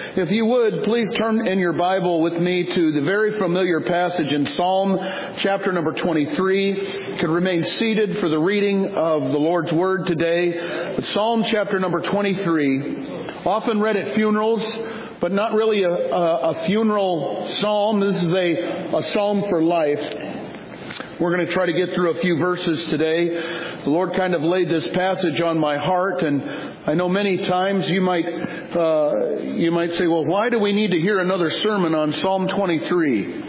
If you would, please turn in your Bible with me to the very familiar passage in Psalm chapter number 23. You can remain seated for the reading of the Lord's Word today. But Psalm chapter number 23, often read at funerals, but not really a funeral psalm. This is a psalm for life. We're going to try to get through a few verses today. The Lord kind of laid this passage on my heart, and I know many times you might say, well, why do we need to hear another sermon on Psalm 23?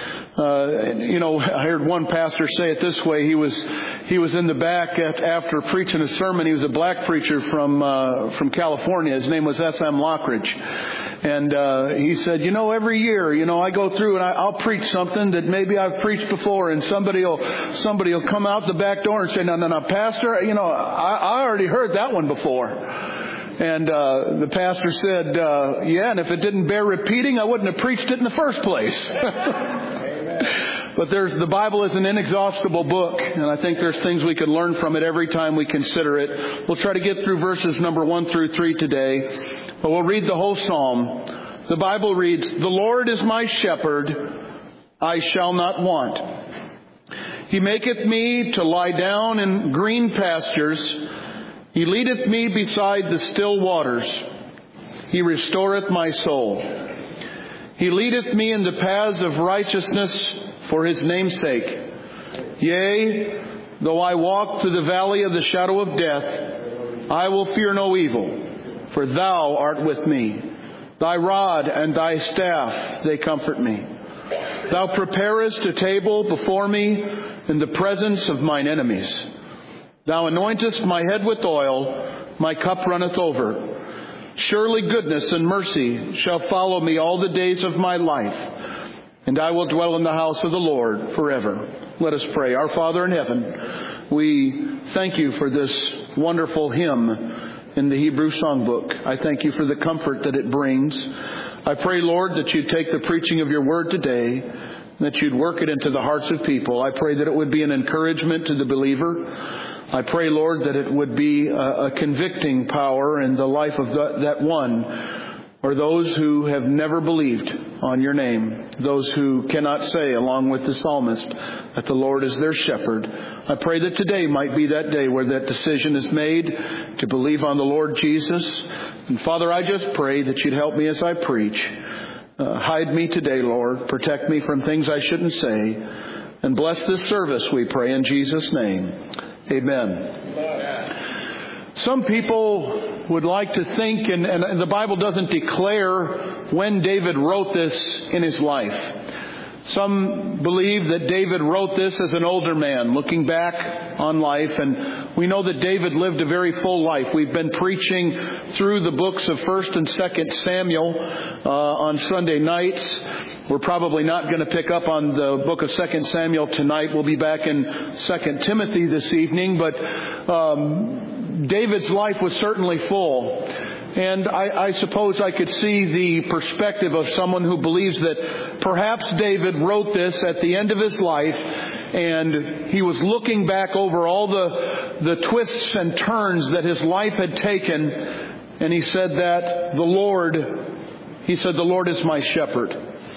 I heard one pastor say it this way. He was in the back after preaching a sermon. He was a black preacher from California. His name was S.M. Lockridge. And he said, every year, I go through and I'll preach something that maybe I've preached before, and somebody will come out the back door and say, no, Pastor, I already heard that one before. And the pastor said, yeah, and if it didn't bear repeating, I wouldn't have preached it in the first place. But the Bible is an inexhaustible book, and I think there's things we can learn from it every time we consider it. We'll try to get through verses number 1 through 3 today, but we'll read the whole psalm. The Bible reads, "The Lord is my shepherd, I shall not want. He maketh me to lie down in green pastures. He leadeth me beside the still waters. He restoreth my soul. He leadeth me in the paths of righteousness for His name's sake. Yea, though I walk through the valley of the shadow of death, I will fear no evil, for Thou art with me. Thy rod and Thy staff, they comfort me. Thou preparest a table before me in the presence of mine enemies. Thou anointest my head with oil, my cup runneth over. Surely goodness and mercy shall follow me all the days of my life, and I will dwell in the house of the Lord forever." Let us pray. Our Father in heaven, we thank You for this wonderful hymn in the Hebrew songbook. I thank You for the comfort that it brings. I pray, Lord, that You'd take the preaching of Your word today, and that You'd work it into the hearts of people. I pray that it would be an encouragement to the believer. I pray, Lord, that it would be a convicting power in the life of that one, or those who have never believed on Your name, those who cannot say, along with the psalmist, that the Lord is their shepherd. I pray that today might be that day where that decision is made to believe on the Lord Jesus. And Father, I just pray that You'd help me as I preach. Hide me today, Lord. Protect me from things I shouldn't say. And bless this service, we pray, in Jesus' name. Amen. Some people would like to think, and the Bible doesn't declare when David wrote this in his life. Some believe that David wrote this as an older man, looking back on life. And we know that David lived a very full life. We've been preaching through the books of 1st and 2nd Samuel on Sunday nights. We're probably not going to pick up on the book of 2 Samuel tonight. We'll be back in 2 Timothy this evening. But David's life was certainly full. And I suppose I could see the perspective of someone who believes that perhaps David wrote this at the end of his life, and he was looking back over all the twists and turns that his life had taken, and he said that the Lord is my shepherd.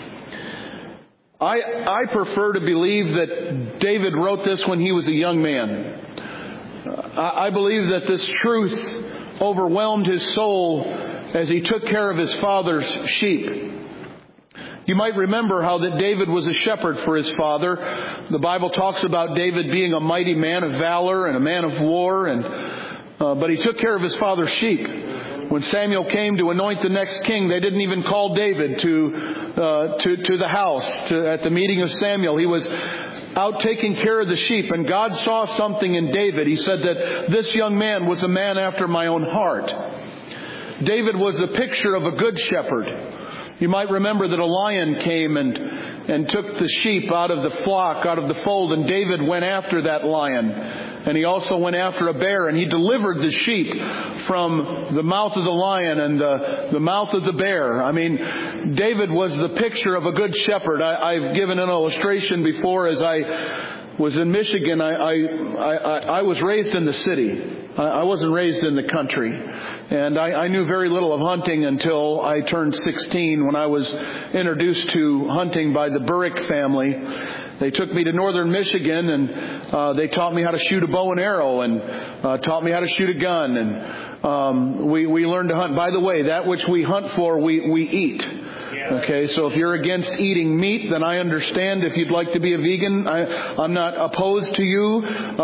I prefer to believe that David wrote this when he was a young man. I believe that this truth overwhelmed his soul as he took care of his father's sheep. You might remember how that David was a shepherd for his father. The Bible talks about David being a mighty man of valor and a man of war, but he took care of his father's sheep. When Samuel came to anoint the next king, they didn't even call David to the house at the meeting of Samuel. He was out taking care of the sheep, and God saw something in David. He said that this young man was a man after my own heart. David was the picture of a good shepherd. You might remember that a lion came and took the sheep out of the flock, out of the fold, and David went after that lion. And he also went after a bear, and he delivered the sheep from the mouth of the lion and the mouth of the bear. I mean, David was the picture of a good shepherd. I've given an illustration before. As I was in Michigan, I was raised in the city. I wasn't raised in the country, and I knew very little of hunting until I turned 16 when I was introduced to hunting by the Burrick family. They took me to northern Michigan, and they taught me how to shoot a bow and arrow, and taught me how to shoot a gun, and we learned to hunt. By the way, that which we hunt for, we eat. Okay, so if you're against eating meat, then I understand. If you'd like to be a vegan, I'm not opposed to you.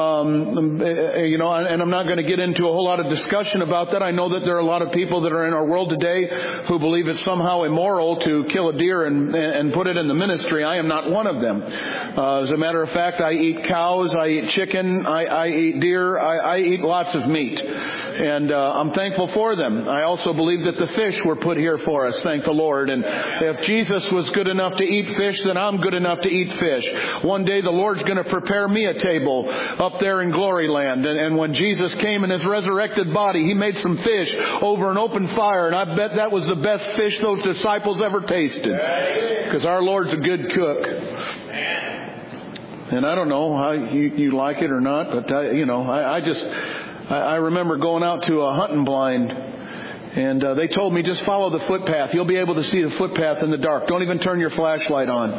And I'm not going to get into a whole lot of discussion about that. I know that there are a lot of people that are in our world today who believe it's somehow immoral to kill a deer and put it in the ministry. I am not one of them. As a matter of fact, I eat cows, I eat chicken, I eat deer, I eat lots of meat. And I'm thankful for them. I also believe that the fish were put here for us, thank the Lord. And if Jesus was good enough to eat fish, then I'm good enough to eat fish. One day the Lord's going to prepare me a table up there in glory land. And when Jesus came in His resurrected body, He made some fish over an open fire. And I bet that was the best fish those disciples ever tasted. Because our Lord's a good cook. And I don't know how you like it or not, but I remember going out to a hunting blind, and they told me, just follow the footpath. You'll be able to see the footpath in the dark. Don't even turn your flashlight on.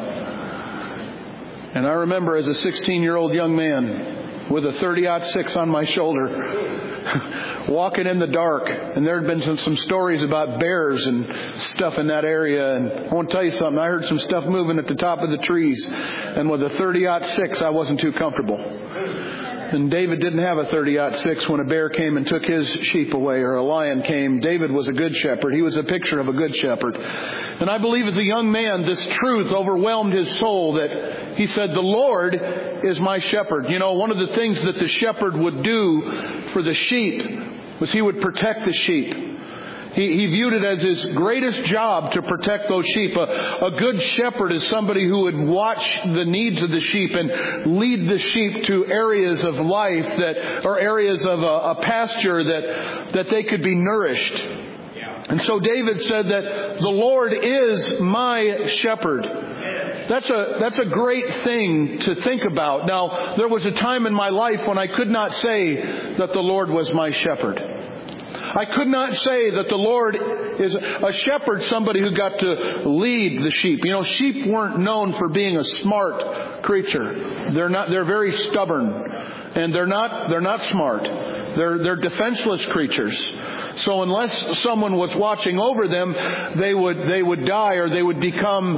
And I remember as a 16-year-old young man with a 30-06 on my shoulder, walking in the dark, and there had been some stories about bears and stuff in that area. And I want to tell you something. I heard some stuff moving at the top of the trees, and with a 30-06, I wasn't too comfortable. And David didn't have a 30-06 when a bear came and took his sheep away, or a lion came. David was a good shepherd. He was a picture of a good shepherd. And I believe as a young man, this truth overwhelmed his soul that he said, the Lord is my shepherd. You know, one of the things that the shepherd would do for the sheep was he would protect the sheep. He viewed it as his greatest job to protect those sheep. A good shepherd is somebody who would watch the needs of the sheep and lead the sheep to areas of life or areas of a pasture that they could be nourished. And so David said that the Lord is my shepherd. That's a great thing to think about. Now, there was a time in my life when I could not say that the Lord was my shepherd. I could not say that the Lord is a shepherd, somebody who got to lead the sheep. You know, sheep weren't known for being a smart creature. They're very stubborn, and they're not smart. They're defenseless creatures. So unless someone was watching over them, they would die, or they would become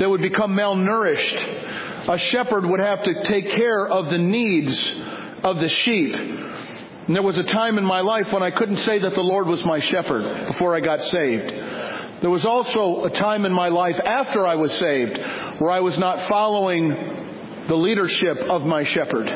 malnourished. A shepherd would have to take care of the needs of the sheep. And there was a time in my life when I couldn't say that the Lord was my shepherd before I got saved. There was also a time in my life after I was saved where I was not following the leadership of my shepherd.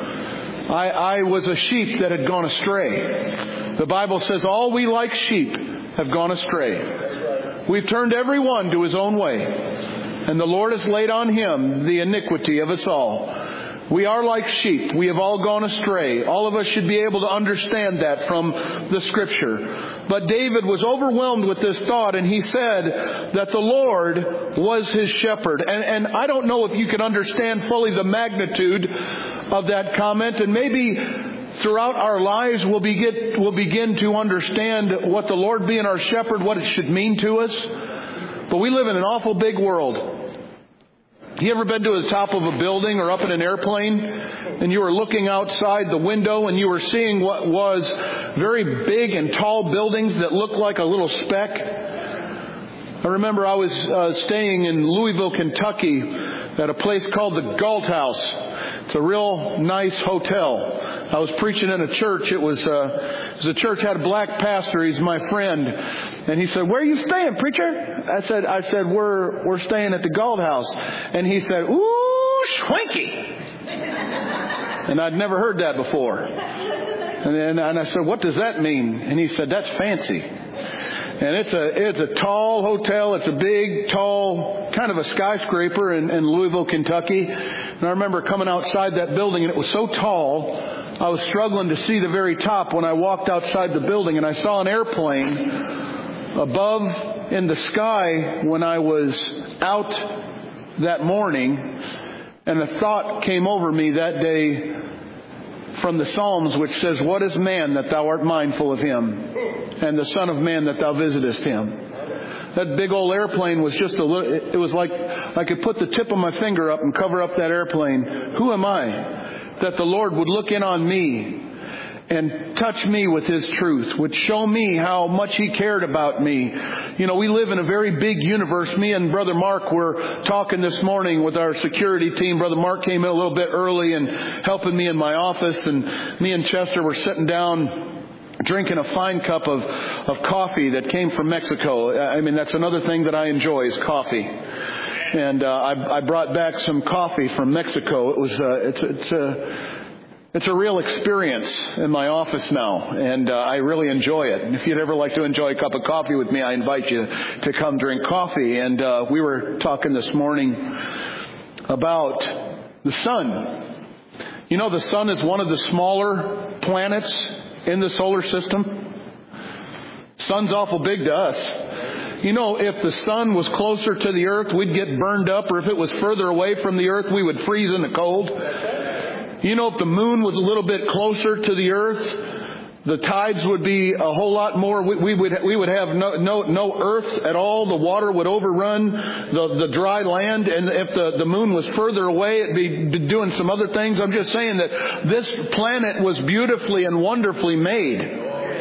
I was a sheep that had gone astray. The Bible says all we like sheep have gone astray. We've turned every one to his own way, and the Lord has laid on Him the iniquity of us all. We are like sheep. We have all gone astray. All of us should be able to understand that from the Scripture. But David was overwhelmed with this thought, and he said that the Lord was his shepherd. And I don't know if you can understand fully the magnitude of that comment. And maybe throughout our lives we'll begin to understand what the Lord being our shepherd, what it should mean to us. But we live in an awful big world. You ever been to the top of a building or up in an airplane and you were looking outside the window and you were seeing what was very big and tall buildings that looked like a little speck? I remember I was staying in Louisville, Kentucky at a place called the Galt House. It's a real nice hotel. I was preaching in a church. It was a church had a black pastor. He's my friend. And he said, "Where are you staying, preacher?" I said, we're staying at the Galt House. And he said, "Ooh, schwanky." And I'd never heard that before. And I said, "What does that mean?" And he said, "That's fancy." And it's a tall hotel. It's a big, tall, kind of a skyscraper in Louisville, Kentucky. And I remember coming outside that building, and it was so tall, I was struggling to see the very top when I walked outside the building. And I saw an airplane above in the sky when I was out that morning. And the thought came over me that day, from the Psalms, which says, "What is man that thou art mindful of him, and the son of man that thou visitest him?" That big old airplane was just a little, it was like I could put the tip of my finger up and cover up that airplane. Who am I that the Lord would look in on me and touch me with His truth, would show me how much He cared about me? You know, we live in a very big universe. Me and Brother Mark were talking this morning with our security team. Brother Mark came in a little bit early and helping me in my office, and me and Chester were sitting down drinking a fine cup of coffee that came from Mexico. I mean, that's another thing that I enjoy is coffee. And I brought back some coffee from Mexico. It was it's a real experience in my office now, and I really enjoy it. And if you'd ever like to enjoy a cup of coffee with me, I invite you to come drink coffee. And we were talking this morning about the sun. You know, the sun is one of the smaller planets in the solar system. Sun's awful big to us. You know, if the sun was closer to the earth, we'd get burned up, or if it was further away from the earth, we would freeze in the cold. You know, if the moon was a little bit closer to the earth, the tides would be a whole lot more. We would have no earth at all. The water would overrun the dry land. And if the moon was further away, it'd be doing some other things. I'm just saying that this planet was beautifully and wonderfully made.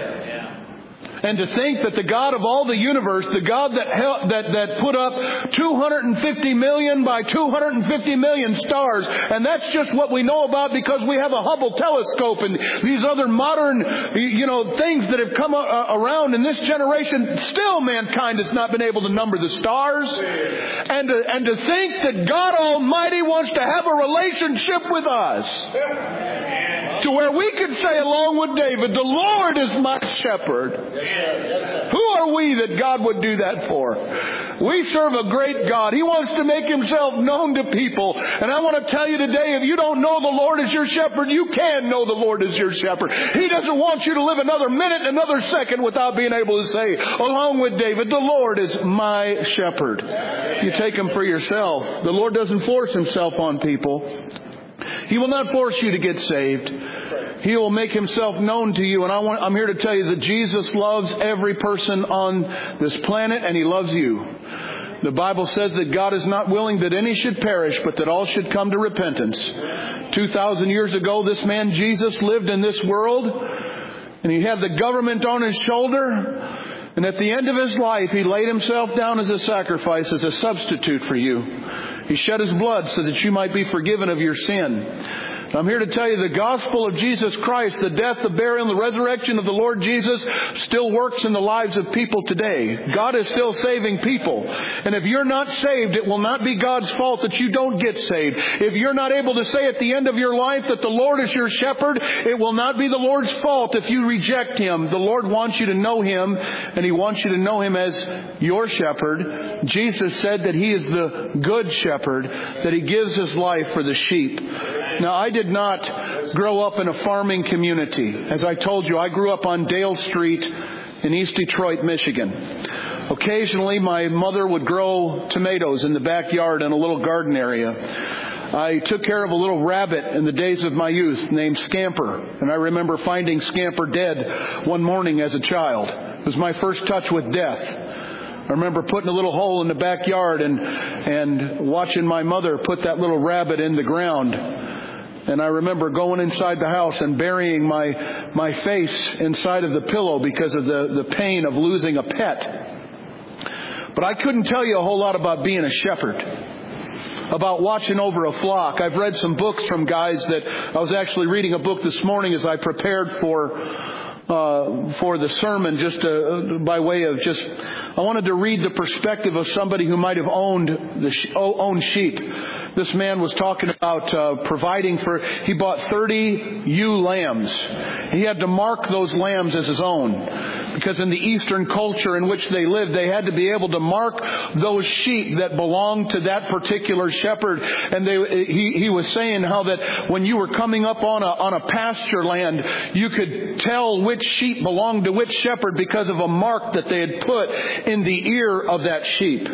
And to think that the God of all the universe, the God that put up 250 million by 250 million stars, and that's just what we know about because we have a Hubble telescope and these other modern, things that have come around in this generation. Still, mankind has not been able to number the stars. And to think that God Almighty wants to have a relationship with us, to where we could say along with David, "The Lord is my shepherd." Who are we that God would do that for? We serve a great God. He wants to make Himself known to people. And I want to tell you today, if you don't know the Lord as your shepherd, you can know the Lord as your shepherd. He doesn't want you to live another minute, another second without being able to say, along with David, "The Lord is my shepherd." You take Him for yourself. The Lord doesn't force Himself on people. He will not force you to get saved. He will make Himself known to you. And I'm here to tell you that Jesus loves every person on this planet, and He loves you. The Bible says that God is not willing that any should perish, but that all should come to repentance. 2,000 years ago, this man Jesus lived in this world, and He had the government on His shoulder. And at the end of His life, He laid Himself down as a sacrifice, as a substitute for you. He shed His blood so that you might be forgiven of your sin. I'm here to tell you the gospel of Jesus Christ, the death, the burial, and the resurrection of the Lord Jesus still works in the lives of people today. God is still saving people. And if you're not saved, it will not be God's fault that you don't get saved. If you're not able to say at the end of your life that the Lord is your shepherd, it will not be the Lord's fault if you reject Him. The Lord wants you to know Him, and He wants you to know Him as your shepherd. Jesus said that He is the good shepherd, that He gives His life for the sheep. Now, I did not grow up in a farming community. As I told you, I grew up on Dale Street in East Detroit, Michigan. Occasionally, my mother would grow tomatoes in the backyard in a little garden area. I took care of a little rabbit in the days of my youth named Scamper. And I remember finding Scamper dead one morning as a child. It was my first touch with death. I remember putting a little hole in the backyard and watching my mother put that little rabbit in the ground. And I remember going inside the house and burying my face inside of the pillow because of the pain of losing a pet. But I couldn't tell you a whole lot about being a shepherd, about watching over a flock. I've read some books from guys that I was actually reading a book this morning as I prepared for the sermon, just by way of I wanted to read the perspective of somebody who might have owned sheep. This man was talking about providing he bought 30 ewe lambs. He had to mark those lambs as his own, because in the Eastern culture in which they lived, they had to be able to mark those sheep that belonged to that particular shepherd. And he was saying how that when you were coming up on a pasture land, you could tell which sheep belonged to which shepherd because of a mark that they had put in the ear of that sheep.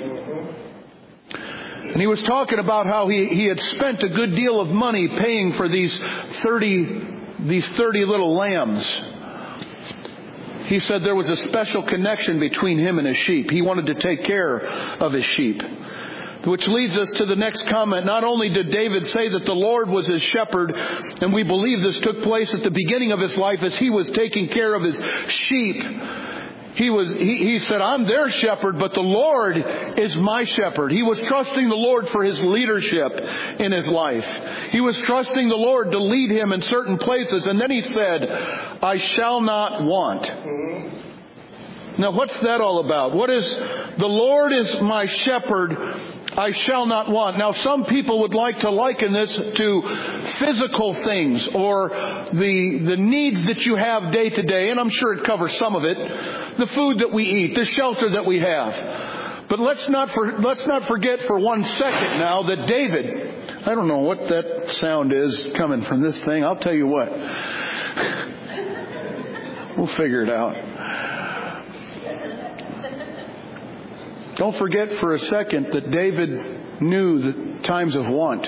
And he was talking about how he had spent a good deal of money paying for these 30 these 30 little lambs, he said there was a special connection between him and his sheep. He wanted to take care of his sheep. Which leads us to the next comment. Not only did David say that the Lord was his shepherd, and we believe this took place at the beginning of his life as he was taking care of his sheep. He said, I'm their shepherd, but the Lord is my shepherd. He was trusting the Lord for his leadership in his life. He was trusting the Lord to lead him in certain places. And then he said, I shall not want. Now, what's that all about? What is, the Lord is my shepherd, I shall not want. Now, some people would like to liken this to physical things or the needs that you have day to day, and I'm sure it covers some of it. The food that we eat, the shelter that we have. But let's not forget for 1 second now that David, I don't know what that sound is coming from this thing. I'll tell you what. We'll figure it out. Don't forget for a second that David knew the times of want.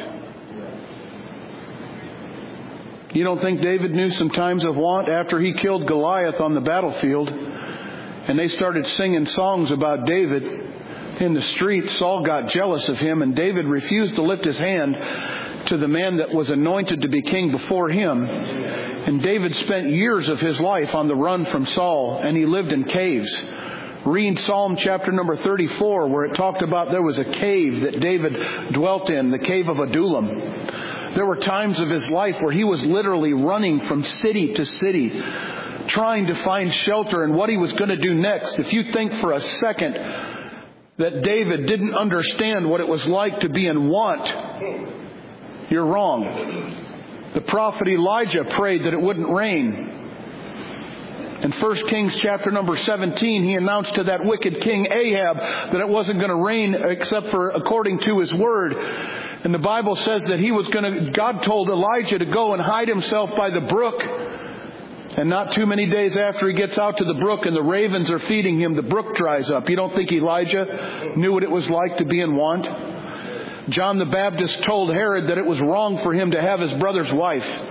You don't think David knew some times of want? After he killed Goliath on the battlefield, and they started singing songs about David in the street, Saul got jealous of him, and David refused to lift his hand to the man that was anointed to be king before him. And David spent years of his life on the run from Saul, and he lived in caves. Read Psalm chapter number 34, where it talked about there was a cave that David dwelt in, the cave of Adullam. There were times of his life where he was literally running from city to city, trying to find shelter and what he was going to do next. If you think for a second that David didn't understand what it was like to be in want, you're wrong. The prophet Elijah prayed that it wouldn't rain. In 1 Kings chapter number 17, he announced to that wicked king Ahab that it wasn't going to rain except for according to his word. And the Bible says that God told Elijah to go and hide himself by the brook. And not too many days after he gets out to the brook and the ravens are feeding him, the brook dries up. You don't think Elijah knew what it was like to be in want? John the Baptist told Herod that it was wrong for him to have his brother's wife.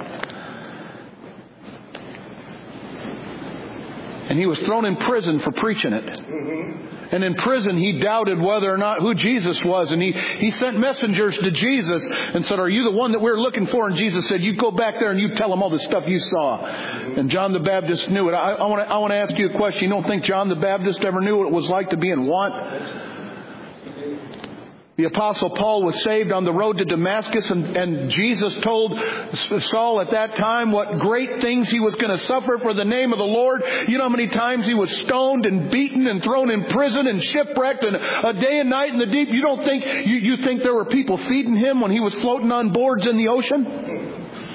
And he was thrown in prison for preaching it. And in prison, he doubted whether or not who Jesus was. And he sent messengers to Jesus and said, are you the one that we're looking for? And Jesus said, you go back there and you tell them all the stuff you saw. And John the Baptist knew it. I want to ask you a question. You don't think John the Baptist ever knew what it was like to be in want? The Apostle Paul was saved on the road to Damascus, and Jesus told Saul at that time what great things he was going to suffer for the name of the Lord. You know how many times he was stoned and beaten and thrown in prison and shipwrecked and a day and night in the deep? You don't think you think there were people feeding him when he was floating on boards in the ocean?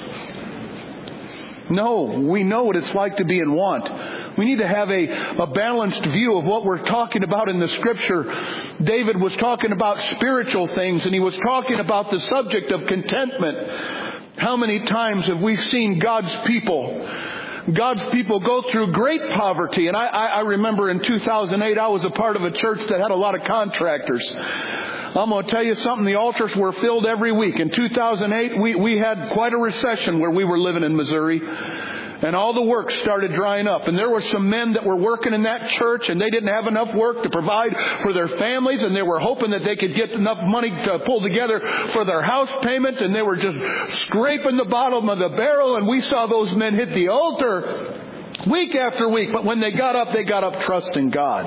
No, we know what it's like to be in want. We need to have a balanced view of what we're talking about in the Scripture. David was talking about spiritual things, and he was talking about the subject of contentment. How many times have we seen God's people go through great poverty? And I remember in 2008, I was a part of a church that had a lot of contractors. I'm going to tell you something. The altars were filled every week. In 2008, we had quite a recession where we were living in Missouri. And all the work started drying up. And there were some men that were working in that church, and they didn't have enough work to provide for their families, and they were hoping that they could get enough money to pull together for their house payment, and they were just scraping the bottom of the barrel, and we saw those men hit the altar week after week. But when they got up trusting God.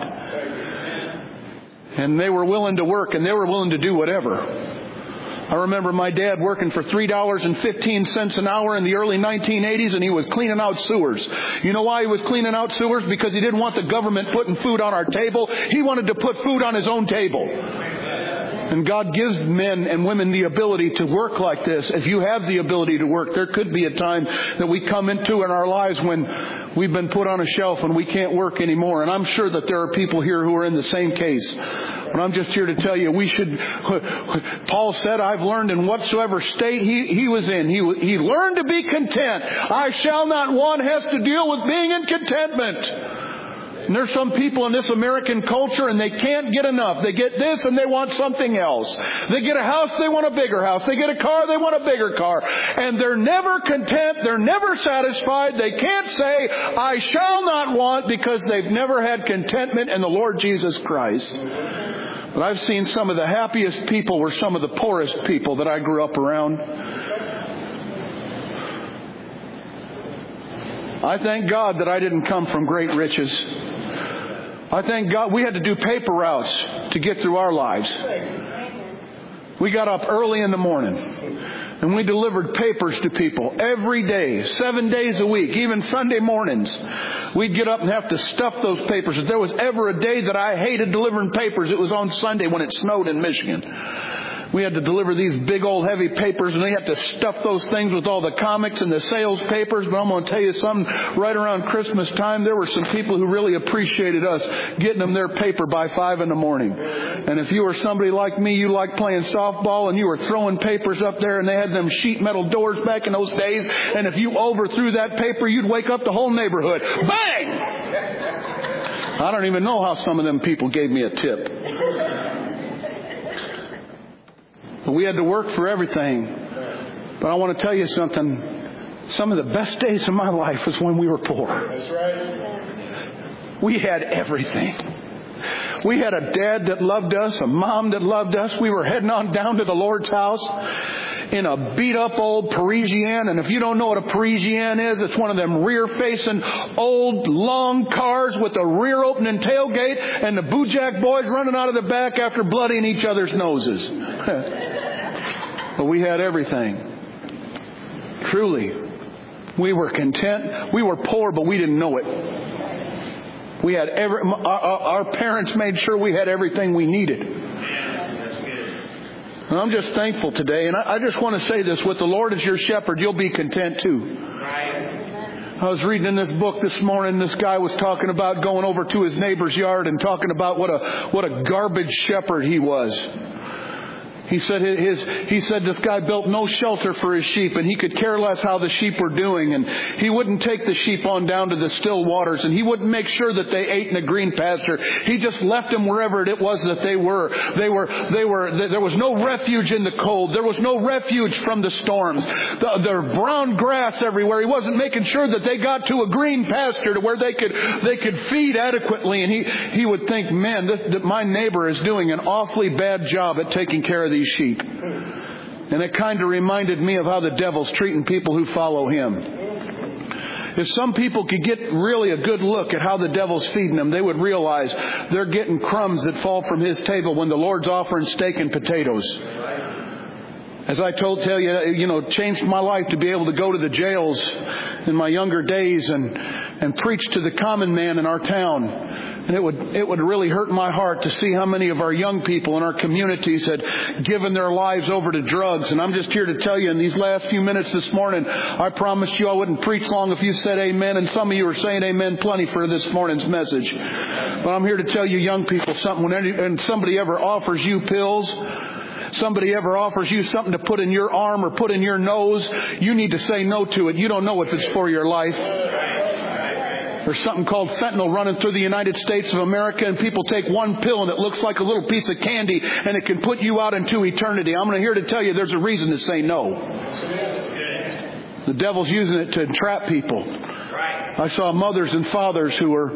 And they were willing to work, and they were willing to do whatever. I remember my dad working for $3.15 an hour in the early 1980s, and he was cleaning out sewers. You know why he was cleaning out sewers? Because he didn't want the government putting food on our table. He wanted to put food on his own table. And God gives men and women the ability to work like this. If you have the ability to work, there could be a time that we come into in our lives when we've been put on a shelf and we can't work anymore. And I'm sure that there are people here who are in the same case. But I'm just here to tell you, Paul said, I've learned in whatsoever state he was in. He learned to be content. I shall not want has to deal with being in contentment. And there's some people in this American culture and they can't get enough. They get this and they want something else. They get a house, they want a bigger house. They get a car, they want a bigger car. And they're never content. They're never satisfied. They can't say, I shall not want, because they've never had contentment in the Lord Jesus Christ. But I've seen some of the happiest people were some of the poorest people that I grew up around. I thank God that I didn't come from great riches. I thank God we had to do paper routes to get through our lives. We got up early in the morning and we delivered papers to people every day, 7 days a week, even Sunday mornings. We'd get up and have to stuff those papers. If there was ever a day that I hated delivering papers, it was on Sunday when it snowed in Michigan. We had to deliver these big old heavy papers, and they had to stuff those things with all the comics and the sales papers. But I'm going to tell you something, right around Christmas time, there were some people who really appreciated us getting them their paper by 5 in the morning. And if you were somebody like me, you liked playing softball, and you were throwing papers up there, and they had them sheet metal doors back in those days, and if you overthrew that paper, you'd wake up the whole neighborhood. Bang! I don't even know how some of them people gave me a tip. But we had to work for everything. But I want to tell you something. Some of the best days of my life was when we were poor. That's right. We had everything. We had a dad that loved us, a mom that loved us. We were heading on down to the Lord's house in a beat-up old Parisienne. And if you don't know what a Parisienne is, it's one of them rear-facing old long cars with a rear opening tailgate and the Bojack boys running out of the back after bloodying each other's noses. But we had everything. Truly, we were content. We were poor, but we didn't know it. We had our parents made sure we had everything we needed. And I'm just thankful today. And I just want to say this. With the Lord as your shepherd, you'll be content too. I was reading in this book this morning. This guy was talking about going over to his neighbor's yard and talking about what a garbage shepherd he was. He said this guy built no shelter for his sheep, and he could care less how the sheep were doing, and he wouldn't take the sheep on down to the still waters, and he wouldn't make sure that they ate in a green pasture. He just left them wherever it was that they were. There was no refuge in the cold. There was no refuge from the storms. There was brown grass everywhere. He wasn't making sure that they got to a green pasture to where they could feed adequately. And he would think, man, my neighbor is doing an awfully bad job at taking care of these sheep. And it kind of reminded me of how the devil's treating people who follow him. If some people could get really a good look at how the devil's feeding them, they would realize they're getting crumbs that fall from his table when the Lord's offering steak and potatoes. As I tell you, changed my life to be able to go to the jails in my younger days and preach to the common man in our town. And it would really hurt my heart to see how many of our young people in our communities had given their lives over to drugs. And I'm just here to tell you in these last few minutes this morning, I promised you I wouldn't preach long if you said amen. And some of you are saying amen plenty for this morning's message. But I'm here to tell you young people something. When somebody ever offers you pills, somebody ever offers you something to put in your arm or put in your nose, you need to say no to it. You don't know if it's for your life. There's something called fentanyl running through the United States of America, and people take one pill and it looks like a little piece of candy and it can put you out into eternity. I'm here to tell you there's a reason to say no. The devil's using it to entrap people. I saw mothers and fathers who were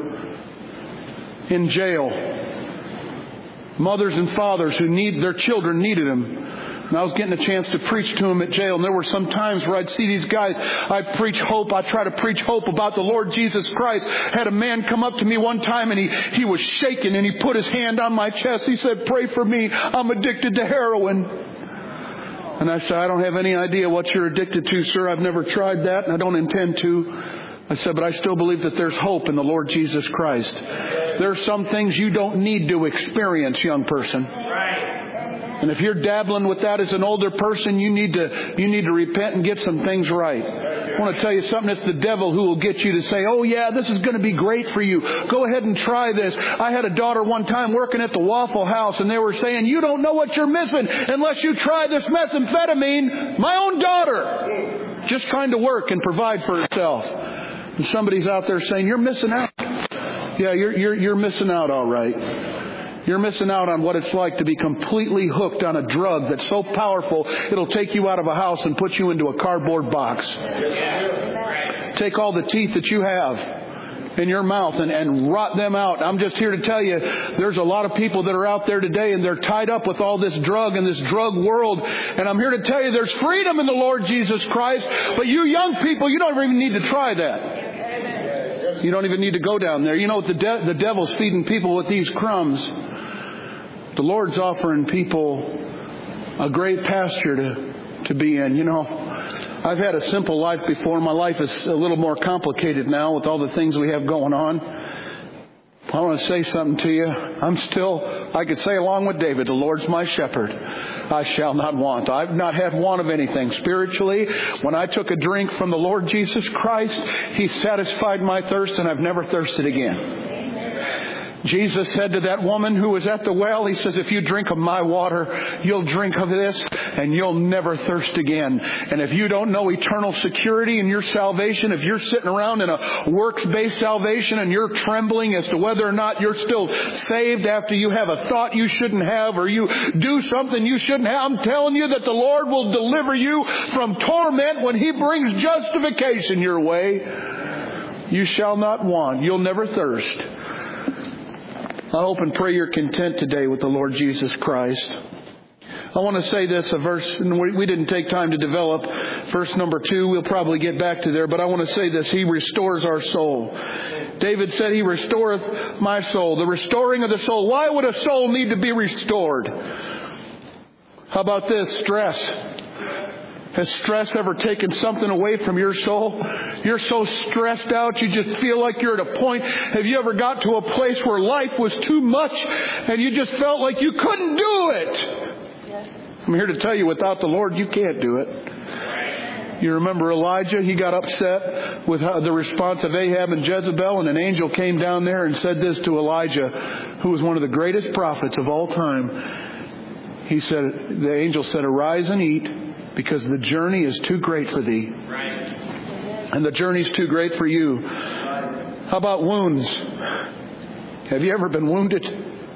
in jail. Mothers and fathers who their children needed them. And I was getting a chance to preach to them at jail. And there were some times where I'd see these guys. I'd preach hope. I try to preach hope about the Lord Jesus Christ. Had a man come up to me one time and he was shaking and he put his hand on my chest. He said, "Pray for me. I'm addicted to heroin." And I said, "I don't have any idea what you're addicted to, sir. I've never tried that and I don't intend to." I said, "But I still believe that there's hope in the Lord Jesus Christ." There's some things you don't need to experience, young person. And if you're dabbling with that as an older person, you need to repent and get some things right. I want to tell you something. It's the devil who will get you to say, "Oh yeah, this is going to be great for you. Go ahead and try this." I had a daughter one time working at the Waffle House, and they were saying, "You don't know what you're missing unless you try this methamphetamine." My own daughter, just trying to work and provide for herself. And somebody's out there saying, "You're missing out." Yeah, you're missing out, all right. You're missing out on what it's like to be completely hooked on a drug that's so powerful it'll take you out of a house and put you into a cardboard box. Take all the teeth that you have in your mouth and rot them out. I'm just here to tell you, there's a lot of people that are out there today and they're tied up with all this drug and this drug world. And I'm here to tell you there's freedom in the Lord Jesus Christ. But you young people, you don't even need to try that. You don't even need to go down there. You know, the devil's feeding people with these crumbs. The Lord's offering people a great pasture to be in. You know, I've had a simple life before. My life is a little more complicated now with all the things we have going on. I want to say something to you. I could say along with David, the Lord's my shepherd. I shall not want. I've not had want of anything spiritually. When I took a drink from the Lord Jesus Christ, He satisfied my thirst and I've never thirsted again. Jesus said to that woman who was at the well, He says, if you drink of my water, you'll drink of this and you'll never thirst again. And if you don't know eternal security in your salvation, if you're sitting around in a works-based salvation and you're trembling as to whether or not you're still saved after you have a thought you shouldn't have or you do something you shouldn't have, I'm telling you that the Lord will deliver you from torment when He brings justification your way. You shall not want. You'll never thirst. I hope and pray you're content today with the Lord Jesus Christ. I want to say this, a verse, and we didn't take time to develop verse number 2. We'll probably get back to there, but I want to say this. He restores our soul. David said, He restoreth my soul. The restoring of the soul. Why would a soul need to be restored? How about this? Stress. Has stress ever taken something away from your soul? You're so stressed out, you just feel like you're at a point. Have you ever got to a place where life was too much and you just felt like you couldn't do it? I'm here to tell you, without the Lord, you can't do it. You remember Elijah? He got upset with the response of Ahab and Jezebel, and an angel came down there and said this to Elijah, who was one of the greatest prophets of all time. The angel said, arise and eat, because the journey is too great for thee. And the journey's too great for you. How about wounds? Have you ever been wounded?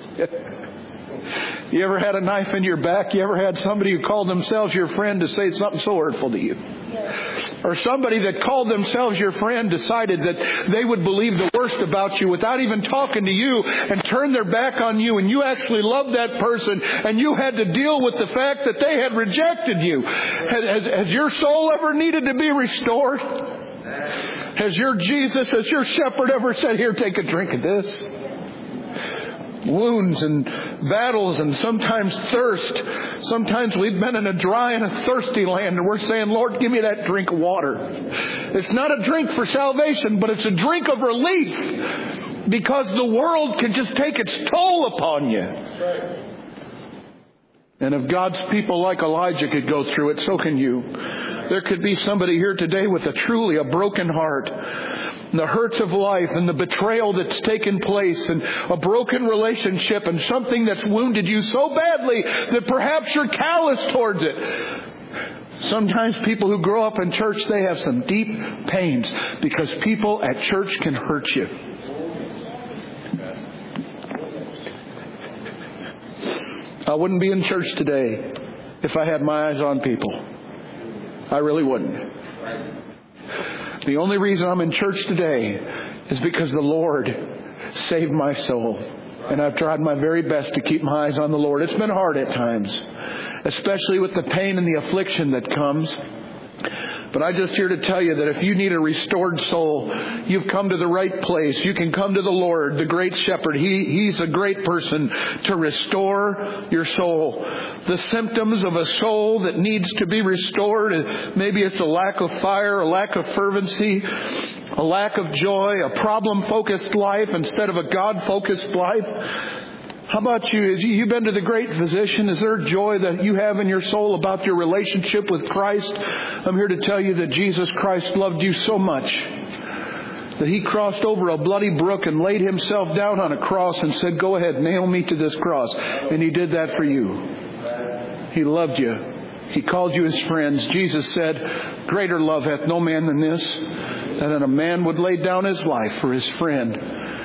You ever had a knife in your back? You ever had somebody who called themselves your friend to say something so hurtful to you? Or somebody that called themselves your friend decided that they would believe the worst about you without even talking to you and turn their back on you, and you actually loved that person and you had to deal with the fact that they had rejected you. Has your soul ever needed to be restored? Has your Jesus, has your shepherd ever said, here, take a drink of this? Wounds and battles and sometimes thirst. Sometimes we've been in a dry and a thirsty land and we're saying, Lord, give me that drink of water. It's not a drink for salvation, but it's a drink of relief, because the world can just take its toll upon you. And if God's people like Elijah could go through it, so can you. There could be somebody here today with truly a broken heart. And the hurts of life and the betrayal that's taken place and a broken relationship and something that's wounded you so badly that perhaps you're callous towards it. Sometimes people who grow up in church, they have some deep pains because people at church can hurt you. I wouldn't be in church today if I had my eyes on people. I really wouldn't. The only reason I'm in church today is because the Lord saved my soul. And I've tried my very best to keep my eyes on the Lord. It's been hard at times, especially with the pain and the affliction that comes. But I'm just here to tell you that if you need a restored soul, you've come to the right place. You can come to the Lord, the great shepherd. He's a great person to restore your soul. The symptoms of a soul that needs to be restored, maybe it's a lack of fire, a lack of fervency, a lack of joy, a problem-focused life instead of a God-focused life. How about you? You've been to the great physician. Is there joy that you have in your soul about your relationship with Christ? I'm here to tell you that Jesus Christ loved you so much that He crossed over a bloody brook and laid Himself down on a cross and said, go ahead, nail me to this cross. And He did that for you. He loved you. He called you His friends. Jesus said, greater love hath no man than this, that a man would lay down his life for his friend.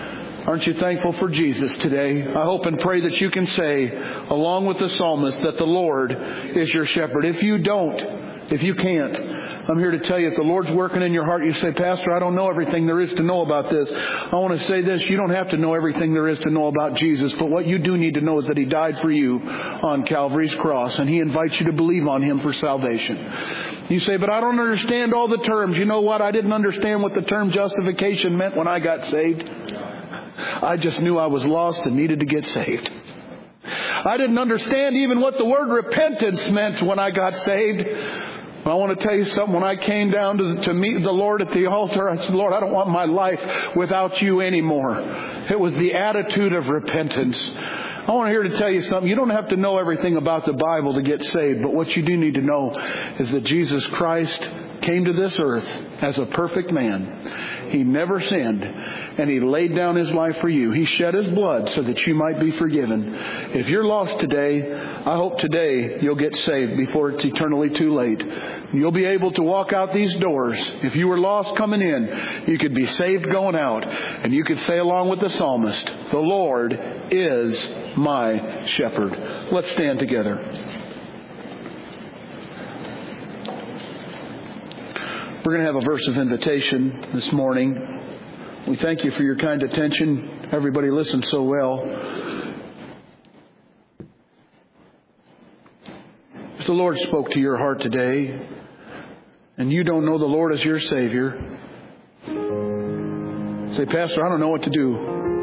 Aren't you thankful for Jesus today? I hope and pray that you can say, along with the psalmist, that the Lord is your shepherd. If you can't, I'm here to tell you, if the Lord's working in your heart, you say, Pastor, I don't know everything there is to know about this. I want to say this, you don't have to know everything there is to know about Jesus, but what you do need to know is that He died for you on Calvary's cross, and He invites you to believe on Him for salvation. You say, but I don't understand all the terms. You know what? I didn't understand what the term justification meant when I got saved. I just knew I was lost and needed to get saved. I didn't understand even what the word repentance meant when I got saved. I want to tell you something. When I came down to meet the Lord at the altar, I said, Lord, I don't want my life without you anymore. It was the attitude of repentance. I want to here to tell you something. You don't have to know everything about the Bible to get saved, but what you do need to know is that Jesus Christ came to this earth as a perfect man. He never sinned, and He laid down His life for you. He shed His blood so that you might be forgiven. If you're lost today, I hope today you'll get saved before it's eternally too late. You'll be able to walk out these doors. If you were lost coming in, you could be saved going out. And you could say along with the psalmist, the Lord is my shepherd. Let's stand together. We're going to have a verse of invitation this morning. We thank you for your kind attention. Everybody listened so well. If the Lord spoke to your heart today, and you don't know the Lord as your Savior, say, Pastor, I don't know what to do.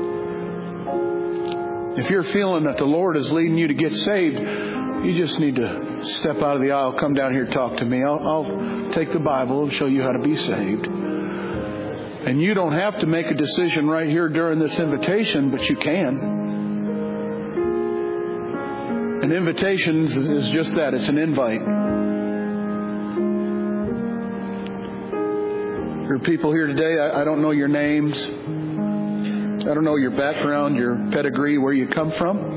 If you're feeling that the Lord is leading you to get saved, you just need to step out of the aisle, come down here, talk to me. I'll take the Bible and show you how to be saved. And you don't have to make a decision right here during this invitation, but you can. An invitation is just that. It's an invite. There are people here today, I don't know your names. I don't know your background, your pedigree, where you come from.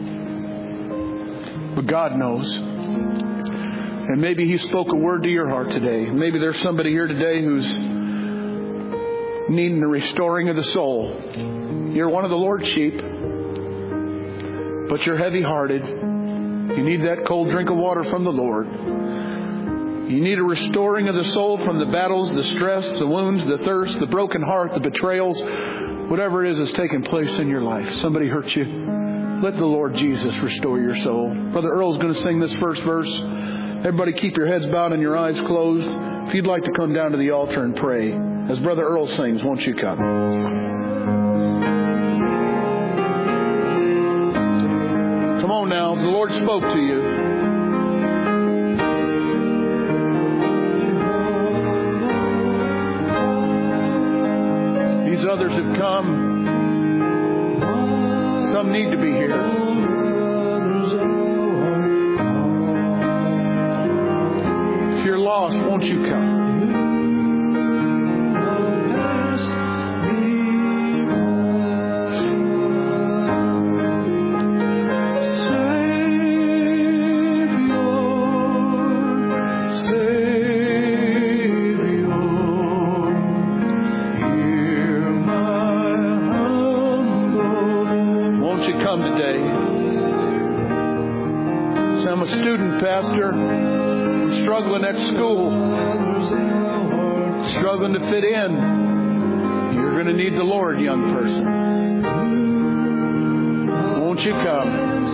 But God knows. And maybe He spoke a word to your heart today. Maybe there's somebody here today who's needing the restoring of the soul. You're one of the Lord's sheep, but you're heavy-hearted. You need that cold drink of water from the Lord. You need a restoring of the soul from the battles, the stress, the wounds, the thirst, the broken heart, the betrayals, whatever it is that's taken place in your life. Somebody hurt you. Let the Lord Jesus restore your soul. Brother Earl's going to sing this first verse. Everybody keep your heads bowed and your eyes closed. If you'd like to come down to the altar and pray, as Brother Earl sings, won't you come? Come on now. The Lord spoke to you. These others have come. Some need to be here. If you're lost, won't you come? Pastor, I'm struggling at school, struggling to fit in. You're going to need the Lord, young person. Won't you come?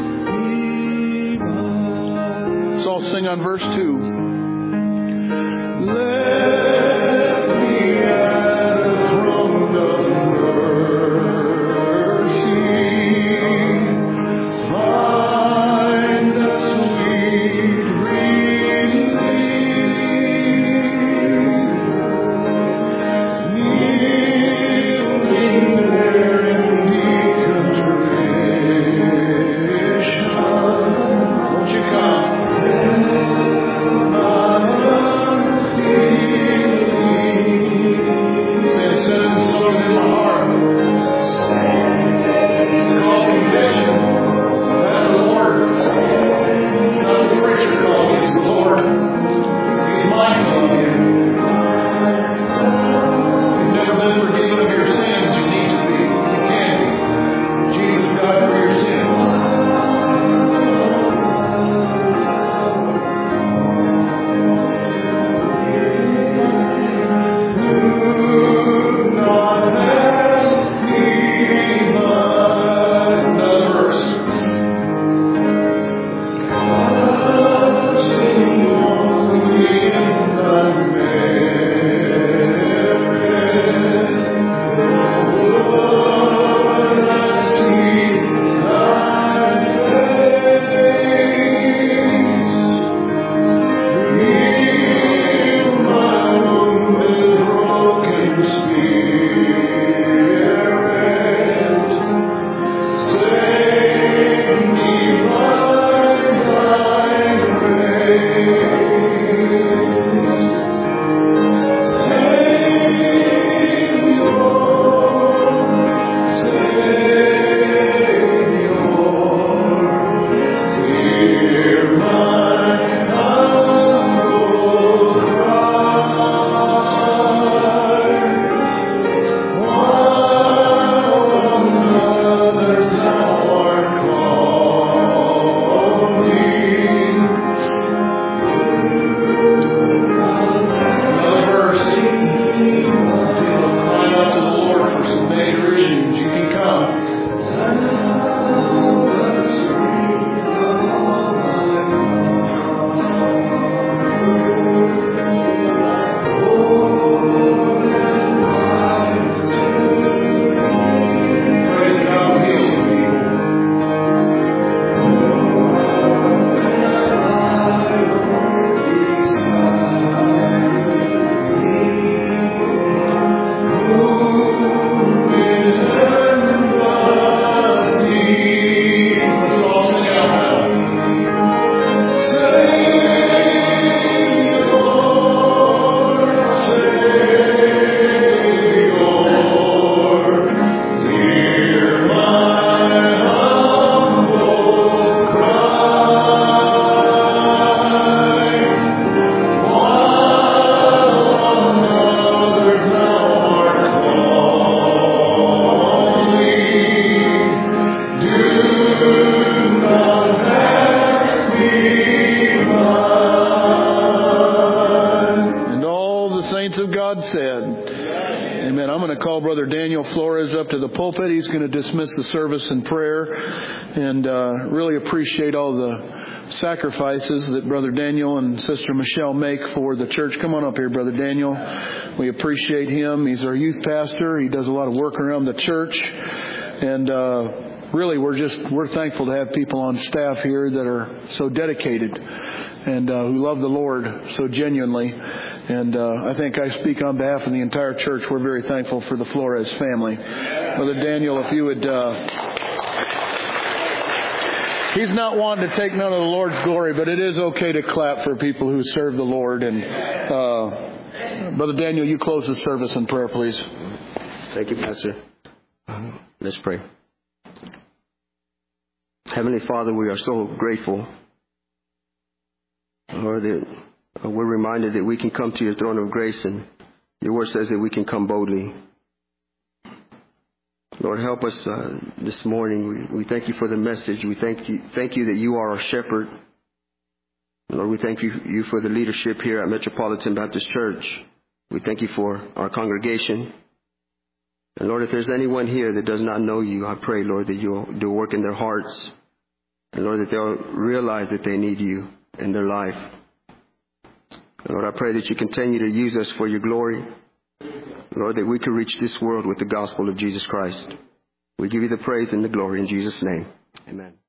Let's all sing on verse 2. Let me at the throne of mercy find a sweet relief. Kneeling there in meek contrition. Won't you come? call Brother Daniel Flores up to the pulpit. He's going to dismiss the service in prayer, and really appreciate all the sacrifices that Brother Daniel and Sister Michelle make for the church. Come on up here, Brother Daniel. We appreciate him. He's our youth pastor. He does a lot of work around the church, and really we're thankful to have people on staff here that are so dedicated and who love the Lord so genuinely. And I think I speak on behalf of the entire church. We're very thankful for the Flores family. Brother Daniel, if you would... he's not wanting to take none of the Lord's glory, but it is okay to clap for people who serve the Lord. And Brother Daniel, you close the service in prayer, please. Thank you, Pastor. Let's pray. Heavenly Father, we are so grateful, Lord, that we're reminded that we can come to your throne of grace, and your word says that we can come boldly. Lord, help us this morning. We thank you for the message. We thank you that you are our shepherd. Lord, we thank you for the leadership here at Metropolitan Baptist Church. We thank you for our congregation. And Lord, if there's anyone here that does not know you, I pray, Lord, that you'll do work in their hearts. And Lord, that they'll realize that they need you in their life. And Lord, I pray that you continue to use us for your glory. Lord, that we can reach this world with the gospel of Jesus Christ. We give you the praise and the glory in Jesus' name. Amen.